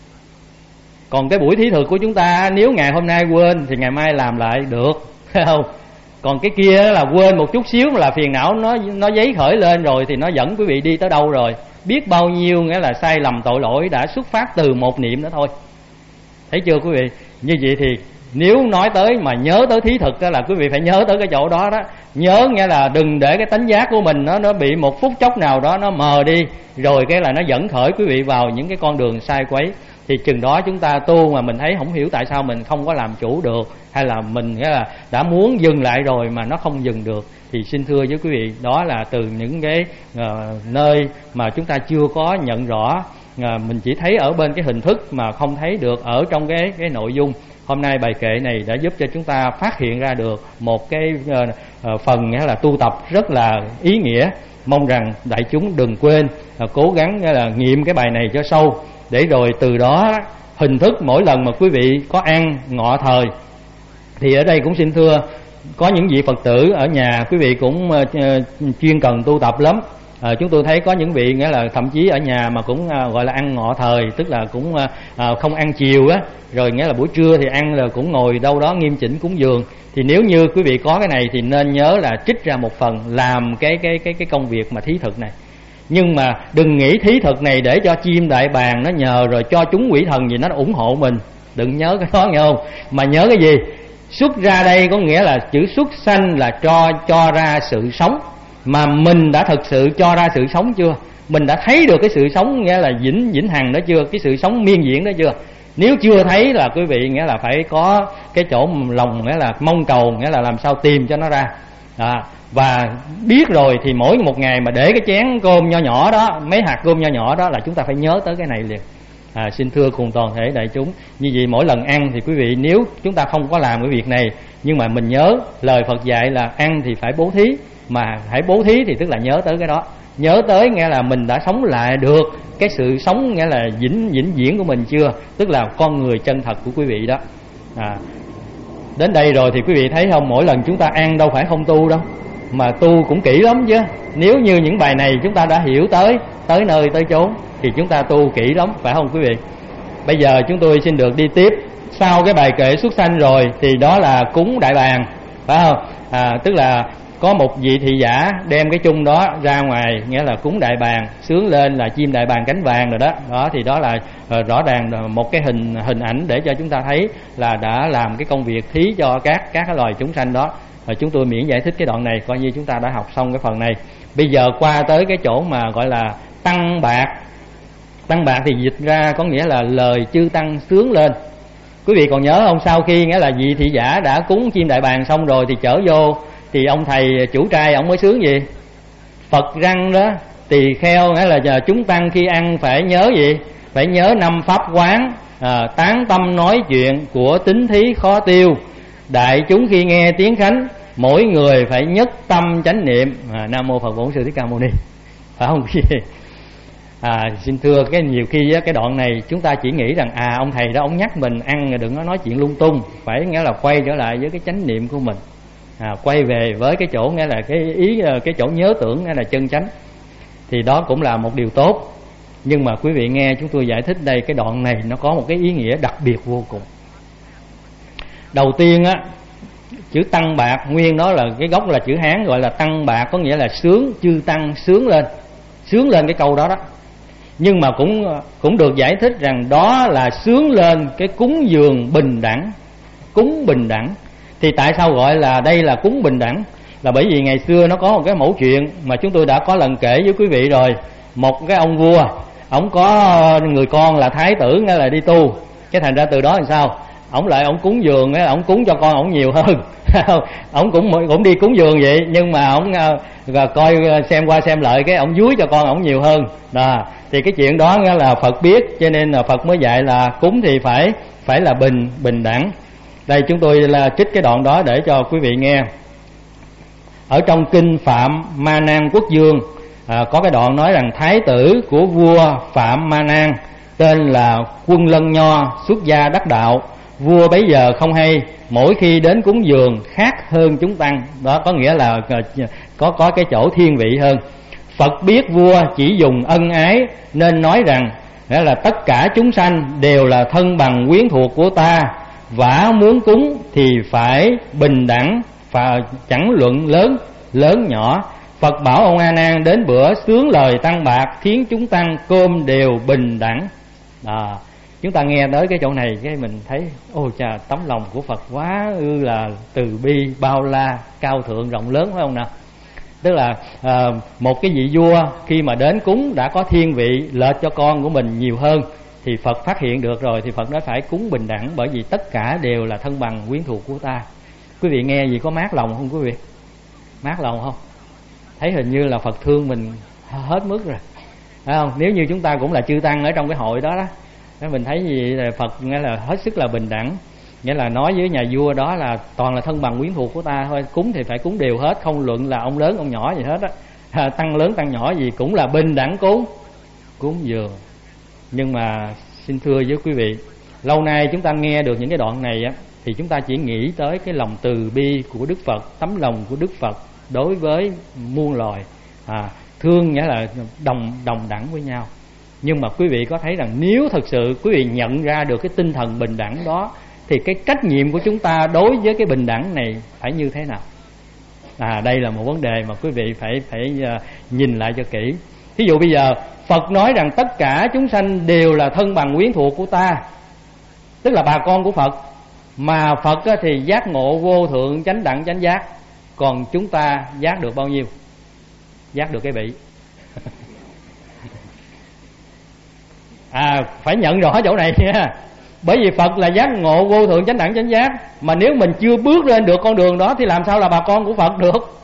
Còn cái buổi thí thực của chúng ta, nếu ngày hôm nay quên thì ngày mai làm lại được, thấy không? Còn cái kia là quên một chút xíu là phiền não nó nó dấy khởi lên rồi, thì nó dẫn quý vị đi tới đâu rồi? Biết bao nhiêu nghĩa là sai lầm tội lỗi đã xuất phát từ một niệm đó thôi. Thấy chưa quý vị? Như vậy thì nếu nói tới mà nhớ tới thí thực đó là quý vị phải nhớ tới cái chỗ đó đó. Nhớ nghĩa là đừng để cái tánh giác của mình nó nó bị một phút chốc nào đó nó mờ đi, rồi cái là nó dẫn khởi quý vị vào những cái con đường sai quấy. Thì chừng đó chúng ta tu mà mình thấy không hiểu tại sao mình không có làm chủ được, hay là mình nghĩa là đã muốn dừng lại rồi mà nó không dừng được, thì xin thưa với quý vị, đó là từ những cái uh, nơi mà chúng ta chưa có nhận rõ, uh, mình chỉ thấy ở bên cái hình thức mà không thấy được ở trong cái cái nội dung. Hôm nay bài kệ này đã giúp cho chúng ta phát hiện ra được một cái uh, uh, phần nghĩa là tu tập rất là ý nghĩa. Mong rằng đại chúng đừng quên uh, cố gắng nghĩa là nghiệm cái bài này cho sâu, để rồi từ đó hình thức mỗi lần mà quý vị có ăn ngọ thời. Thì ở đây cũng xin thưa, có những vị Phật tử ở nhà quý vị cũng uh, chuyên cần tu tập lắm. À, chúng tôi thấy có những vị nghĩa là thậm chí ở nhà mà cũng à, gọi là ăn ngọ thời, tức là cũng à, không ăn chiều á, rồi nghĩa là buổi trưa thì ăn là cũng ngồi đâu đó nghiêm chỉnh cúng dường. Thì nếu như quý vị có cái này thì nên nhớ là trích ra một phần làm cái cái cái cái công việc mà thí thực này. Nhưng mà đừng nghĩ thí thực này để cho chim đại bàng nó nhờ rồi cho chúng quỷ thần gì nó ủng hộ mình, đừng nhớ cái đó nghe không? Mà nhớ cái gì? Xuất ra đây có nghĩa là chữ xuất sanh là cho cho ra sự sống. Mà mình đã thực sự cho ra sự sống chưa? Mình đã thấy được cái sự sống nghĩa là vĩnh vĩnh hằng đó chưa? Cái sự sống miên diễn đó chưa? Nếu chưa thấy là quý vị nghĩa là phải có cái chỗ lòng nghĩa là mong cầu, nghĩa là làm sao tìm cho nó ra. À, và biết rồi thì mỗi một ngày mà để cái chén cơm nho nhỏ đó, mấy hạt cơm nho nhỏ đó là chúng ta phải nhớ tới cái này liền. À, xin thưa cùng toàn thể đại chúng, như vậy mỗi lần ăn thì quý vị nếu chúng ta không có làm cái việc này, nhưng mà mình nhớ lời Phật dạy là ăn thì phải bố thí, mà hãy bố thí thì tức là nhớ tới cái đó, nhớ tới nghĩa là mình đã sống lại được cái sự sống nghĩa là vĩnh vĩnh viễn của mình chưa, tức là con người chân thật của quý vị đó. À, đến đây rồi thì quý vị thấy không, mỗi lần chúng ta ăn đâu phải không tu đâu, mà tu cũng kỹ lắm chứ. Nếu như những bài này chúng ta đã hiểu tới tới nơi tới chốn thì chúng ta tu kỹ lắm, phải không quý vị? Bây giờ chúng tôi xin được đi tiếp. Sau cái bài kệ xuất sanh rồi thì đó là cúng đại bàng, phải không? À, tức là có một vị thị giả đem cái chung đó ra ngoài, nghĩa là cúng đại bàng, sướng lên là chim đại bàng cánh vàng rồi đó. Đó thì đó là uh, rõ ràng một cái hình hình ảnh để cho chúng ta thấy là đã làm cái công việc thí cho các các cái loài chúng sanh đó. Và chúng tôi miễn giải thích cái đoạn này, coi như chúng ta đã học xong cái phần này. Bây giờ qua tới cái chỗ mà gọi là tăng bạc. Tăng bạc thì dịch ra có nghĩa là lời chư tăng sướng lên. Quý vị còn nhớ không, sau khi nghĩa là vị thị giả đã cúng chim đại bàng xong rồi thì chở vô, thì ông thầy chủ trai ông mới sướng gì? Phật răng đó, tỳ kheo nghĩa là chúng tăng khi ăn phải nhớ gì? Phải nhớ năm pháp quán, à, tán tâm nói chuyện của tín thí khó tiêu. Đại chúng khi nghe tiếng khánh, mỗi người phải nhất tâm chánh niệm, à, Nam mô Phật Bổn Sư Thích Ca Mâu Ni, phải không? À, xin thưa, cái nhiều khi á, cái đoạn này chúng ta chỉ nghĩ rằng à ông thầy đó ông nhắc mình ăn đừng có nói chuyện lung tung, phải nghĩa là quay trở lại với cái chánh niệm của mình, à, quay về với cái chỗ nghĩa là cái ý cái chỗ nhớ tưởng nghĩa là chân chánh, thì đó cũng là một điều tốt. Nhưng mà quý vị nghe chúng tôi giải thích đây, cái đoạn này nó có một cái ý nghĩa đặc biệt vô cùng. Đầu tiên á, chữ tăng bạc nguyên đó là cái gốc là chữ Hán gọi là tăng bạc, có nghĩa là sướng, chư tăng sướng lên, sướng lên cái câu đó đó. Nhưng mà cũng cũng được giải thích rằng đó là sướng lên cái cúng dường bình đẳng, cúng bình đẳng. Thì tại sao gọi là đây là cúng bình đẳng? Là bởi vì ngày xưa nó có một cái mẫu chuyện mà chúng tôi đã có lần kể với quý vị rồi. Một cái ông vua, ông có người con là thái tử nghĩa là đi tu, cái thành ra từ đó làm sao? Ông lại ông cúng dường, ông cúng cho con ông nhiều hơn. Ông cũng cũng đi cúng dường vậy, nhưng mà ông rồi coi xem qua xem lại cái ổng dúi cho con ổng nhiều hơn đó. Thì cái chuyện đó nghĩa là Phật biết, cho nên là Phật mới dạy là cúng thì phải phải là bình bình đẳng. Đây chúng tôi là trích cái đoạn đó để cho quý vị nghe. Ở trong kinh Phạm Ma Nan Quốc Dương à, có cái đoạn nói rằng thái tử của vua Phạm Ma Nan tên là Quân Lân Nho, xuất gia đắc đạo. Vua bấy giờ không hay, mỗi khi đến cúng dường khác hơn chúng tăng. Đó có nghĩa là có có cái chỗ thiên vị hơn. Phật biết vua chỉ dùng ân ái nên nói rằng nghĩa là tất cả chúng sanh đều là thân bằng quyến thuộc của ta, vả muốn cúng thì phải bình đẳng, và chẳng luận lớn lớn nhỏ. Phật bảo ông A Nan đến bữa sướng lời tăng bạc, khiến chúng tăng cơm đều bình đẳng. À, chúng ta nghe tới cái chỗ này cái mình thấy ôi chà, tấm lòng của Phật quá ư là từ bi, bao la, cao thượng, rộng lớn, phải không nào? Tức là à, một cái vị vua khi mà đến cúng đã có thiên vị lệch cho con của mình nhiều hơn, thì Phật phát hiện được rồi thì Phật nói phải cúng bình đẳng, bởi vì tất cả đều là thân bằng quyến thuộc của ta. Quý vị nghe gì có mát lòng không quý vị? Mát lòng không? Thấy hình như là Phật thương mình hết mức rồi, phải không? Nếu như chúng ta cũng là chư tăng ở trong cái hội đó đó, mình thấy gì là Phật nghĩa là hết sức là bình đẳng, nghĩa là nói với nhà vua đó là toàn là thân bằng quyến thuộc của ta thôi, cúng thì phải cúng đều hết, không luận là ông lớn ông nhỏ gì hết á, à, tăng lớn tăng nhỏ gì cũng là bình đẳng cúng cúng dường. Nhưng mà xin thưa với quý vị, lâu nay chúng ta nghe được những cái đoạn này á, thì chúng ta chỉ nghĩ tới cái lòng từ bi của Đức Phật, tấm lòng của Đức Phật đối với muôn loài, à, thương nghĩa là đồng đồng đẳng với nhau. Nhưng mà quý vị có thấy rằng nếu thật sự quý vị nhận ra được cái tinh thần bình đẳng đó, thì cái trách nhiệm của chúng ta đối với cái bình đẳng này phải như thế nào? À, đây là một vấn đề mà quý vị phải phải uh, nhìn lại cho kỹ. Ví dụ bây giờ Phật nói rằng tất cả chúng sanh đều là thân bằng quyến thuộc của ta, tức là bà con của Phật. Mà Phật thì giác ngộ vô thượng chánh đẳng chánh giác, còn chúng ta giác được bao nhiêu? Giác được cái bị. À, phải nhận rõ chỗ này nha. Bởi vì Phật là giác ngộ vô thượng chánh đẳng chánh giác, mà nếu mình chưa bước lên được con đường đó thì làm sao là bà con của Phật được?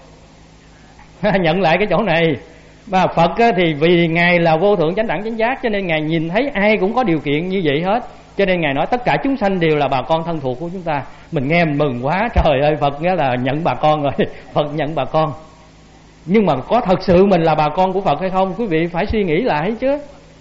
Nhận lại cái chỗ này. Mà Phật thì vì Ngài là vô thượng chánh đẳng chánh giác, cho nên Ngài nhìn thấy ai cũng có điều kiện như vậy hết, cho nên Ngài nói tất cả chúng sanh đều là bà con thân thuộc của chúng ta. Mình nghe mình mừng quá, trời ơi, Phật nghĩa là nhận bà con rồi. Phật nhận bà con. Nhưng mà có thật sự mình là bà con của Phật hay không? Quý vị phải suy nghĩ lại chứ,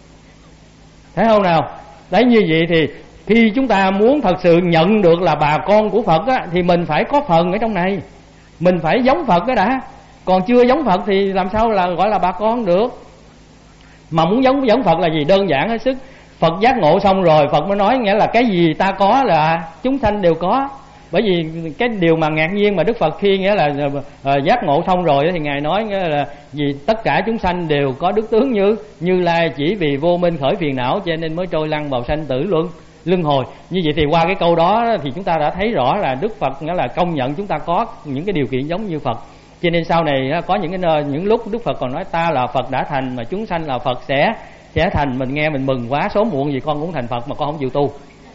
thấy không nào? Đấy, như vậy thì khi chúng ta muốn thật sự nhận được là bà con của Phật á, thì mình phải có phần ở trong này. Mình phải giống Phật cái đã. Còn chưa giống Phật thì làm sao là gọi là bà con được? Mà muốn giống giống Phật là gì? Đơn giản hết sức. Phật giác ngộ xong rồi Phật mới nói nghĩa là cái gì ta có là chúng sanh đều có. Bởi vì cái điều mà ngạc nhiên mà Đức Phật khi nghĩa là uh, giác ngộ xong rồi thì Ngài nói nghĩa là vì tất cả chúng sanh đều có đức tướng như Như Lai, chỉ vì vô minh khởi phiền não cho nên mới trôi lăn vào sanh tử luân luân hồi. Như vậy thì qua cái câu đó thì chúng ta đã thấy rõ là Đức Phật nghĩa là công nhận chúng ta có những cái điều kiện giống như Phật. Cho nên sau này có những cái nơi, những lúc Đức Phật còn nói ta là Phật đã thành mà chúng sanh là Phật sẽ sẽ thành. Mình nghe mình mừng quá, sớm muộn gì con cũng thành Phật mà con không chịu tu.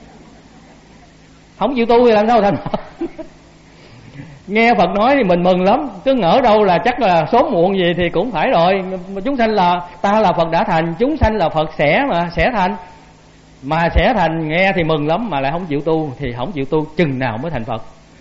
Không chịu tu thì làm sao thành Phật? Nghe Phật nói thì mình mừng lắm, cứ ngỡ đâu là chắc là sớm muộn gì thì cũng phải rồi. Chúng sanh là ta là Phật đã thành, chúng sanh là Phật sẽ mà sẽ thành. Mà sẽ thành nghe thì mừng lắm, mà lại không chịu tu thì không chịu tu chừng nào mới thành Phật.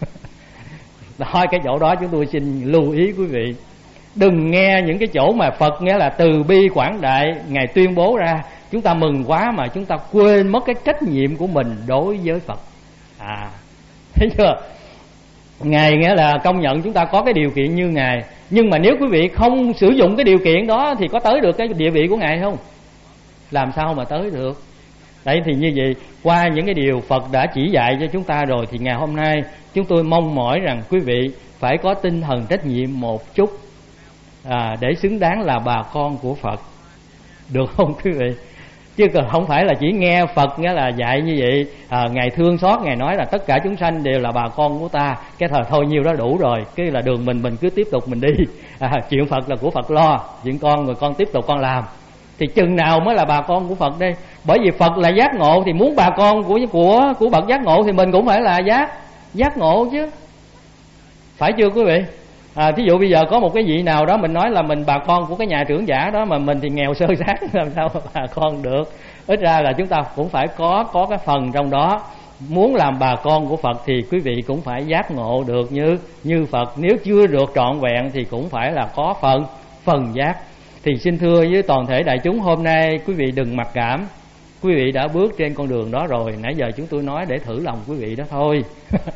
Đó, cái chỗ đó chúng tôi xin lưu ý quý vị, đừng nghe những cái chỗ mà Phật nghĩa là từ bi quảng đại Ngài tuyên bố ra, chúng ta mừng quá mà chúng ta quên mất cái trách nhiệm của mình đối với Phật. À, thấy chưa? Ngài nghĩa là công nhận chúng ta có cái điều kiện như Ngài, nhưng mà nếu quý vị không sử dụng cái điều kiện đó thì có tới được cái địa vị của Ngài không? Làm sao mà tới được? Đấy, thì như vậy qua những cái điều Phật đã chỉ dạy cho chúng ta rồi, thì ngày hôm nay chúng tôi mong mỏi rằng quý vị phải có tinh thần trách nhiệm một chút, à, để xứng đáng là bà con của Phật, được không quý vị? Chứ còn không phải là chỉ nghe Phật nghĩa là dạy như vậy, à, Ngài thương xót, Ngài nói là tất cả chúng sanh đều là bà con của ta, cái thời thôi nhiêu đó đủ rồi, cái là đường mình mình cứ tiếp tục mình đi, à, chuyện Phật là của Phật lo, chuyện con người con tiếp tục con làm. Thì chừng nào mới là bà con của Phật đây? Bởi vì Phật là giác ngộ, thì muốn bà con của của của bậc giác ngộ thì mình cũng phải là giác giác ngộ chứ, phải chưa quý vị? À, thí dụ bây giờ có một cái vị nào đó mình nói là mình bà con của cái nhà trưởng giả đó, mà mình thì nghèo sơ sát, làm sao mà bà con được. Ít ra là chúng ta cũng phải có có cái phần trong đó. Muốn làm bà con của Phật thì quý vị cũng phải giác ngộ được như như Phật. Nếu chưa được trọn vẹn thì cũng phải là có phần phần giác. Thì xin thưa với toàn thể đại chúng, hôm nay quý vị đừng mặc cảm. Quý vị đã bước trên con đường đó rồi. Nãy giờ chúng tôi nói để thử lòng quý vị đó thôi.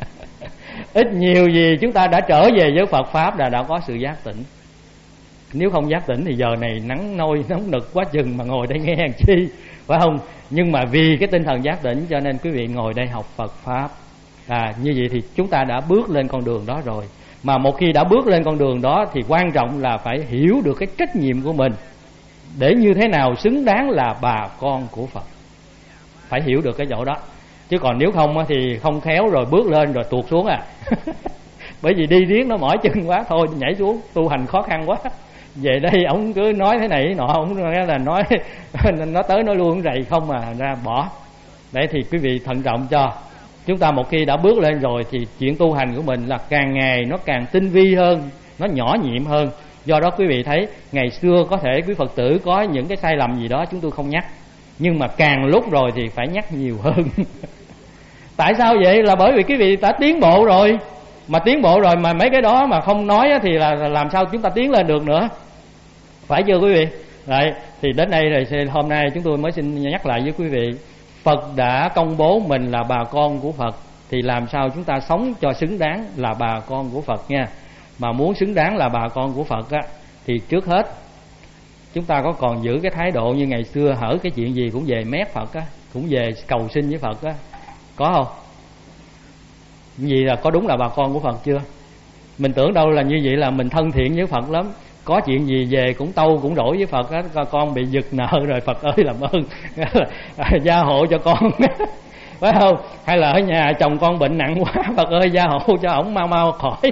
Ít nhiều gì chúng ta đã trở về với Phật Pháp là đã có sự giác tỉnh. Nếu không giác tỉnh thì giờ này nắng nôi nóng nực quá chừng mà ngồi đây nghe làm chi, phải không? Nhưng mà vì cái tinh thần giác tỉnh cho nên quý vị ngồi đây học Phật Pháp. À, như vậy thì chúng ta đã bước lên con đường đó rồi. Mà một khi đã bước lên con đường đó thì quan trọng là phải hiểu được cái trách nhiệm của mình, để như thế nào xứng đáng là bà con của Phật. Phải hiểu được cái chỗ đó. Chứ còn nếu không thì không khéo rồi bước lên rồi tuột xuống à. Bởi vì đi riết nó mỏi chân quá, thôi nhảy xuống, tu hành khó khăn quá. Về đây ông cứ nói thế này nọ, ông là nói nó tới nói luôn rầy không mà ra bỏ. Đấy thì quý vị thận trọng cho. Chúng ta một khi đã bước lên rồi thì chuyện tu hành của mình là càng ngày nó càng tinh vi hơn, nó nhỏ nhiệm hơn. Do đó quý vị thấy ngày xưa có thể quý Phật tử có những cái sai lầm gì đó chúng tôi không nhắc, nhưng mà càng lúc rồi thì phải nhắc nhiều hơn. Tại sao vậy? Là bởi vì quý vị đã tiến bộ rồi. Mà tiến bộ rồi mà mấy cái đó mà không nói thì là làm sao chúng ta tiến lên được nữa. Phải chưa quý vị? Đấy, thì đến đây rồi hôm nay chúng tôi mới xin nhắc lại với quý vị. Phật đã công bố mình là bà con của Phật, thì làm sao chúng ta sống cho xứng đáng là bà con của Phật nha. Mà muốn xứng đáng là bà con của Phật á, thì trước hết chúng ta có còn giữ cái thái độ như ngày xưa, hở cái chuyện gì cũng về mét Phật á, cũng về cầu xin với Phật á, có không? Gì là có đúng là bà con của Phật chưa? Mình tưởng đâu là như vậy là mình thân thiện với Phật lắm, có chuyện gì về cũng tâu cũng rỗi với Phật á, con bị giật nợ rồi Phật ơi làm ơn gia hộ cho con. Phải không? Hay là ở nhà chồng con bệnh nặng quá, Phật ơi gia hộ cho ổng mau mau khỏi.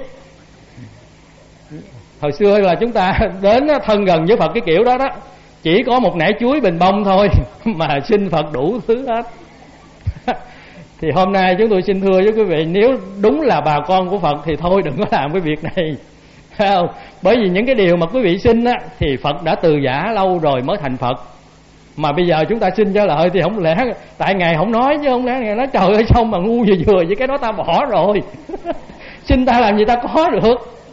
Hồi xưa là chúng ta đến thân gần với Phật cái kiểu đó đó, chỉ có một nải chuối bình bông thôi mà xin Phật đủ thứ hết. Thì hôm nay chúng tôi xin thưa với quý vị, nếu đúng là bà con của Phật thì thôi đừng có làm cái việc này, phải không? Bởi vì những cái điều mà quý vị xin á thì Phật đã từ giả lâu rồi mới thành Phật. Mà bây giờ chúng ta xin cho lợi thì không lẽ tại Ngài không nói, chứ không lẽ Ngài nói trời ơi sao mà ngu vừa vừa với cái đó ta bỏ rồi. Xin ta làm gì ta có được.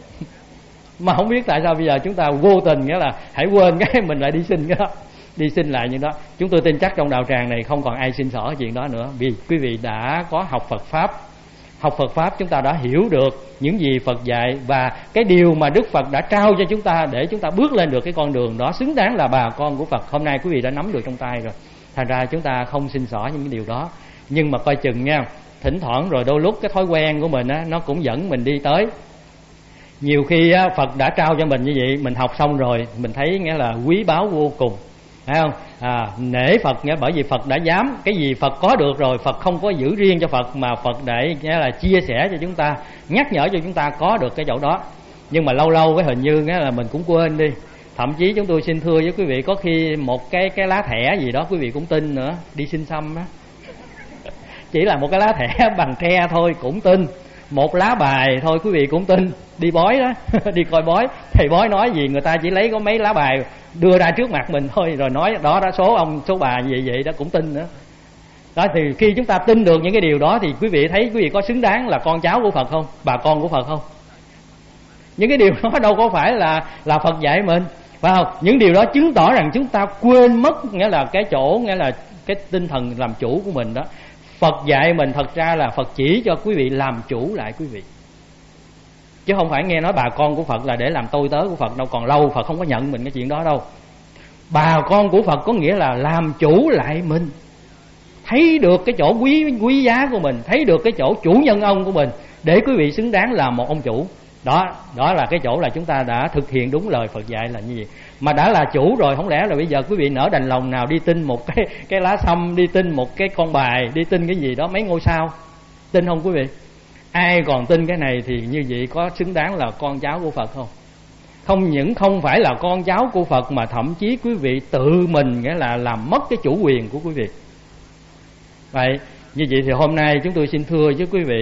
Mà không biết tại sao bây giờ chúng ta vô tình, nghĩa là hãy quên cái mình lại đi xin cái đó, đi xin lại những đó. Chúng tôi tin chắc trong đạo tràng này không còn ai xin xỏ chuyện đó nữa, vì quý vị đã có học Phật Pháp. Học Phật Pháp chúng ta đã hiểu được những gì Phật dạy, và cái điều mà Đức Phật đã trao cho chúng ta để chúng ta bước lên được cái con đường đó xứng đáng là bà con của Phật. Hôm nay quý vị đã nắm được trong tay rồi, thành ra chúng ta không xin xỏ những cái điều đó. Nhưng mà coi chừng nha, thỉnh thoảng rồi đôi lúc cái thói quen của mình á, nó cũng dẫn mình đi tới. Nhiều khi á, Phật đã trao cho mình như vậy, mình học xong rồi mình thấy nghĩa là quý báu vô cùng, thấy không? À, nể Phật, nghĩa bởi vì Phật đã dám, cái gì Phật có được rồi, Phật không có giữ riêng cho Phật, mà Phật để nghĩa là chia sẻ cho chúng ta, nhắc nhở cho chúng ta có được cái chỗ đó. Nhưng mà lâu lâu cái hình như nghĩa là mình cũng quên đi. Thậm chí chúng tôi xin thưa với quý vị, có khi một cái cái lá thẻ gì đó quý vị cũng tin nữa, đi xin xăm á. Chỉ là một cái lá thẻ bằng tre thôi cũng tin, một lá bài thôi quý vị cũng tin. Đi bói đó, đi coi bói, thầy bói nói gì người ta chỉ lấy có mấy lá bài đưa ra trước mặt mình thôi, rồi nói đó đó số ông số bà gì vậy đó cũng tin nữa. Đó thì khi chúng ta tin được những cái điều đó thì quý vị thấy quý vị có xứng đáng là con cháu của Phật không, bà con của Phật không? Những cái điều đó đâu có phải là là Phật dạy mình, phải không? Những điều đó chứng tỏ rằng chúng ta quên mất nghĩa là cái chỗ, nghĩa là cái tinh thần làm chủ của mình đó. Phật dạy mình thật ra là Phật chỉ cho quý vị làm chủ lại quý vị, chứ không phải nghe nói bà con của Phật là để làm tôi tớ của Phật đâu. Còn lâu Phật không có nhận mình cái chuyện đó đâu. Bà con của Phật có nghĩa là làm chủ lại mình, thấy được cái chỗ quý quý giá của mình, thấy được cái chỗ chủ nhân ông của mình, để quý vị xứng đáng là một ông chủ. Đó, đó là cái chỗ là chúng ta đã thực hiện đúng lời Phật dạy là như vậy. Mà đã là chủ rồi, không lẽ là bây giờ quý vị nỡ đành lòng nào đi tin một cái cái lá sâm, đi tin một cái con bài, đi tin cái gì đó mấy ngôi sao? Tin không quý vị? Ai còn tin cái này thì như vậy có xứng đáng là con cháu của Phật không? Không những không phải là con cháu của Phật, mà thậm chí quý vị tự mình nghĩa là làm mất cái chủ quyền của quý vị. Vậy như vậy thì hôm nay chúng tôi xin thưa với quý vị,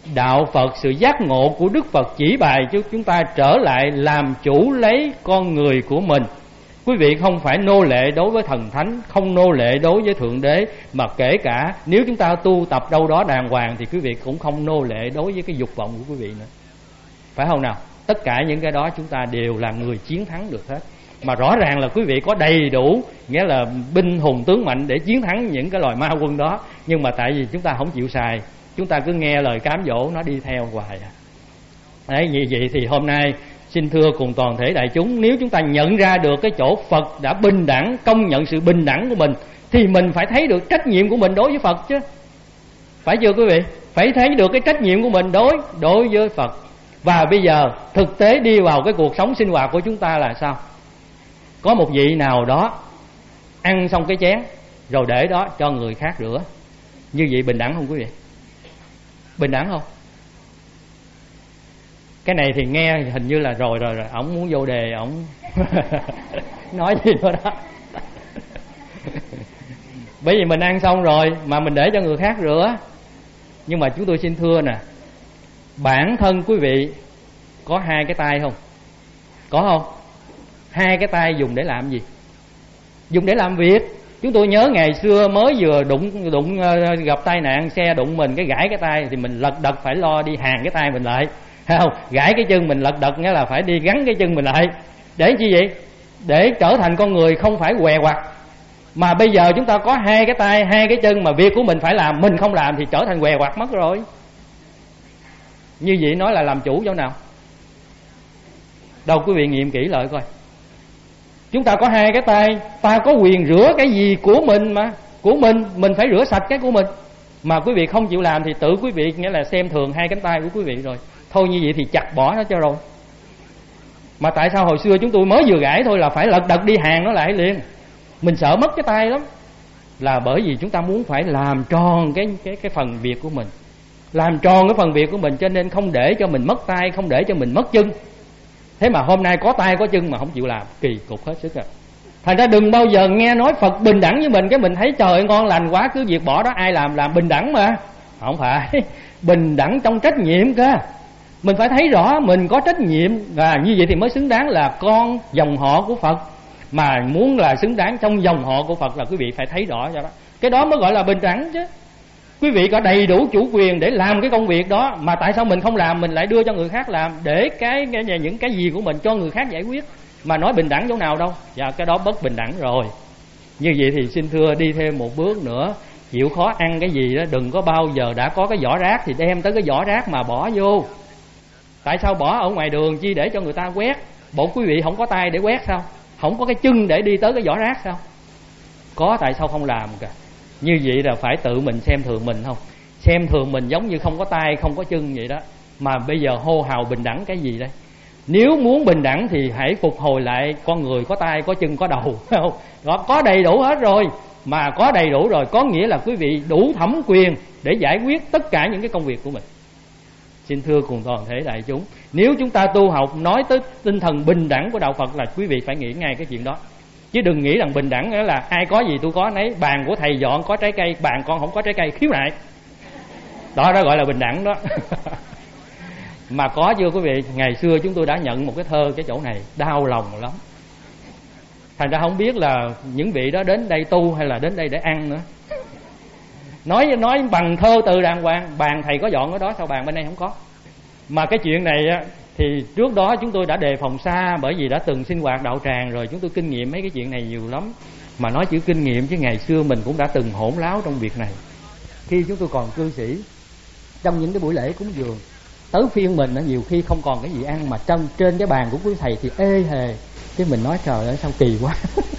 đạo Phật, sự giác ngộ của Đức Phật chỉ bài cho chúng ta trở lại làm chủ lấy con người của mình. Quý vị không phải nô lệ đối với thần thánh, không nô lệ đối với Thượng Đế, mà kể cả nếu chúng ta tu tập đâu đó đàng hoàng thì quý vị cũng không nô lệ đối với cái dục vọng của quý vị nữa. Phải không nào? Tất cả những cái đó chúng ta đều là người chiến thắng được hết. Mà rõ ràng là quý vị có đầy đủ, nghĩa là binh hùng tướng mạnh để chiến thắng những cái loài ma quân đó. Nhưng mà tại vì chúng ta không chịu xài, chúng ta cứ nghe lời cám dỗ nó đi theo hoài à. Đấy, như vậy thì hôm nay xin thưa cùng toàn thể đại chúng, nếu chúng ta nhận ra được cái chỗ Phật đã bình đẳng, công nhận sự bình đẳng của mình, thì mình phải thấy được trách nhiệm của mình đối với Phật chứ. Phải chưa quý vị? Phải thấy được cái trách nhiệm của mình đối đối với Phật. Và bây giờ thực tế đi vào cái cuộc sống sinh hoạt của chúng ta là sao? Có một vị nào đó ăn xong cái chén rồi để đó cho người khác rửa, như vậy bình đẳng không quý vị? Bình đẳng không? Cái này thì nghe hình như là rồi rồi rồi ổng muốn vô đề, ổng nói gì nữa đó. Bởi vì mình ăn xong rồi mà mình để cho người khác rửa. Nhưng mà chúng tôi xin thưa nè, bản thân quý vị có hai cái tay không? Có không? Hai cái tay dùng để làm gì? Dùng để làm việc. Chúng tôi nhớ ngày xưa mới vừa đụng đụng gặp tai nạn, xe đụng mình cái gãy cái tay thì mình lật đật phải lo đi hàn cái tay mình lại, thấy không? Gãy cái chân mình lật đật nghĩa là phải đi gắn cái chân mình lại. Để chi vậy? Để trở thành con người không phải què quặt. Mà bây giờ chúng ta có hai cái tay, hai cái chân mà việc của mình phải làm, mình không làm thì trở thành què quặt mất rồi. Như vậy nói là làm chủ chỗ nào? Đâu quý vị nghiệm kỹ lại coi. Chúng ta có hai cái tay, ta có quyền rửa cái gì của mình mà, của mình, mình phải rửa sạch cái của mình. Mà quý vị không chịu làm thì tự quý vị nghĩa là xem thường hai cánh tay của quý vị rồi. Thôi như vậy thì chặt bỏ nó cho rồi. Mà tại sao hồi xưa chúng tôi mới vừa gãy thôi là phải lật đật đi hàng nó lại liền? Mình sợ mất cái tay lắm. Là bởi vì chúng ta muốn phải làm tròn cái cái cái phần việc của mình, làm tròn cái phần việc của mình, cho nên không để cho mình mất tay, không để cho mình mất chân. Thế mà hôm nay có tay có chân mà không chịu làm, kỳ cục hết sức rồi. Thành ra đừng bao giờ nghe nói Phật bình đẳng với mình, cái mình thấy trời ngon lành quá cứ việc bỏ đó, ai làm làm bình đẳng mà. Không phải, bình đẳng trong trách nhiệm cơ. Mình phải thấy rõ mình có trách nhiệm, và như vậy thì mới xứng đáng là con dòng họ của Phật. Mà muốn là xứng đáng trong dòng họ của Phật là quý vị phải thấy rõ cho đó. Cái đó mới gọi là bình đẳng chứ. Quý vị có đầy đủ chủ quyền để làm cái công việc đó, mà tại sao mình không làm, mình lại đưa cho người khác làm, để cái, cái những cái gì của mình cho người khác giải quyết, mà nói bình đẳng chỗ nào đâu. Dạ cái đó bất bình đẳng rồi. Như vậy thì xin thưa đi thêm một bước nữa, chịu khó ăn cái gì đó đừng có bao giờ đã có cái vỏ rác thì đem tới cái vỏ rác mà bỏ vô. Tại sao bỏ ở ngoài đường chi để cho người ta quét? Bộ quý vị không có tay để quét sao? Không có cái chân để đi tới cái vỏ rác sao? Có, tại sao không làm kìa? Như vậy là phải tự mình xem thường mình không? Xem thường mình giống như không có tay, không có chân vậy đó. Mà bây giờ hô hào bình đẳng cái gì đây? Nếu muốn bình đẳng thì hãy phục hồi lại con người có tay, có chân, có đầu, không? Đó, có đầy đủ hết rồi. Mà có đầy đủ rồi có nghĩa là quý vị đủ thẩm quyền để giải quyết tất cả những cái công việc của mình. Xin thưa cùng toàn thể đại chúng, nếu chúng ta tu học nói tới tinh thần bình đẳng của đạo Phật là quý vị phải nghĩ ngay cái chuyện đó. Chứ đừng nghĩ rằng bình đẳng nghĩa là ai có gì tôi có nấy, bàn của thầy dọn có trái cây, bàn con không có trái cây, khiếu nại. Đó đó gọi là bình đẳng đó. Mà có chưa quý vị? Ngày xưa chúng tôi đã nhận một cái thơ cái chỗ này, đau lòng lắm. Thành ra không biết là những vị đó đến đây tu hay là đến đây để ăn nữa. Nói nói bằng thơ từ đàng hoàng, bàn thầy có dọn ở đó, sao bàn bên đây không có? Mà cái chuyện này á, thì trước đó chúng tôi đã đề phòng xa, bởi vì đã từng sinh hoạt đạo tràng rồi, chúng tôi kinh nghiệm mấy cái chuyện này nhiều lắm. Mà nói chữ kinh nghiệm chứ ngày xưa mình cũng đã từng hỗn láo trong việc này. Khi chúng tôi còn cư sĩ, trong những cái buổi lễ cúng dường, tới phiên mình nhiều khi không còn cái gì ăn, mà trong trên cái bàn của quý thầy thì ê hề. Cái mình nói trời ơi sao kỳ quá.